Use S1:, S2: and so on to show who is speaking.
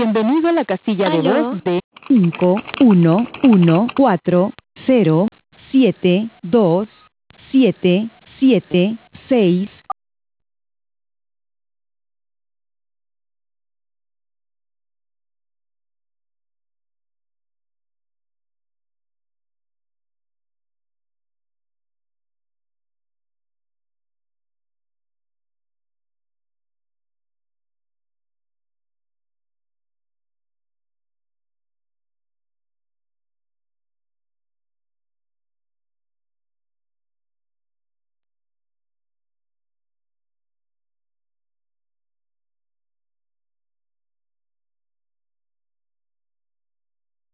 S1: Bienvenido a la casilla de
S2: ¿Aló?
S1: voz de 5 1 1 4 0 7 2 7 7 6